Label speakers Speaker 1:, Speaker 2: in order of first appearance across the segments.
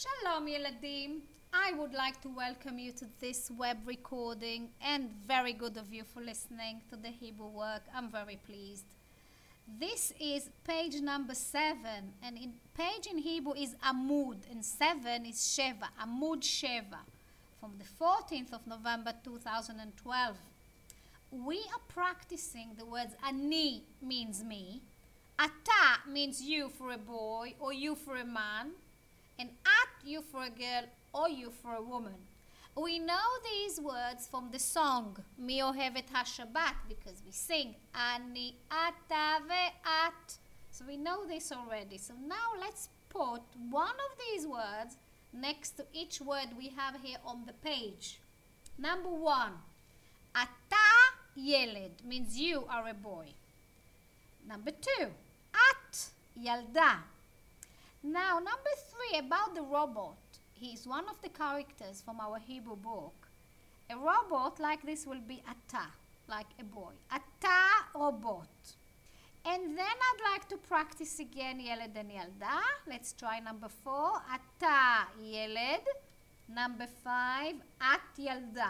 Speaker 1: Shalom ילדים. I would like to welcome you to this web recording, and very good of you for listening to the Hebrew work. I'm very pleased. This is page number 7, and page in Hebrew is Amud, and 7 is Sheva, Amud Sheva, from the 14th of November 2012. We are practicing the words Ani means me, Ata means you for a boy or you for a man, and At you for a girl or you for a woman. We know these words from the song Mi Ohevet HaShabbat because we sing Ani, Ata, Ve'at. So we know this already. So now let's put one of these words next to each word we have here on the page. Number 1, Ata Yeled means you are a boy. Number 2, At Yalda. Now, number 3, about the robot. He is one of the characters from our Hebrew book. A robot like this will be Ata, like a boy. Ata robot. And then I'd like to practice again Yeled and Yalda. Let's try number 4, Ata Yeled. Number 5, At Yalda.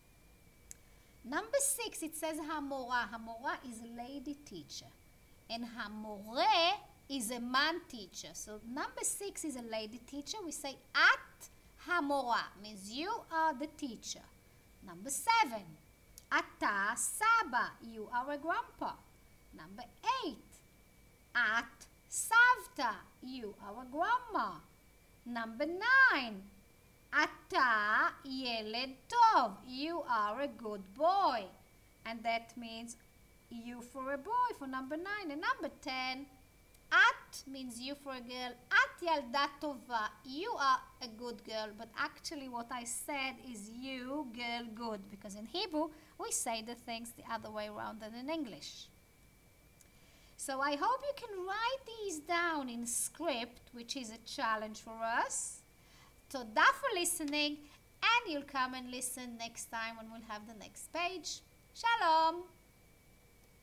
Speaker 1: Number 6, it says Hamora. Hamora is a lady teacher. And Hamore is a man teacher. So number 6 is a lady teacher. We say At Hamora, means you are the teacher. Number 7, Ata Saba, you are a grandpa. Number 8, At Savta, you are a grandma. Number 9, Ata Yeled Tov, you are a good boy. And that means you for a boy for number 9. And number 10, At means you for a girl. At Yalda Tova, you are a good girl. But actually what I said is you, girl, good. Because in Hebrew, we say the things the other way around than in English. So I hope you can write these down in script, which is a challenge for us. Toda for listening, and you'll come and listen next time when we'll have the next page. Shalom!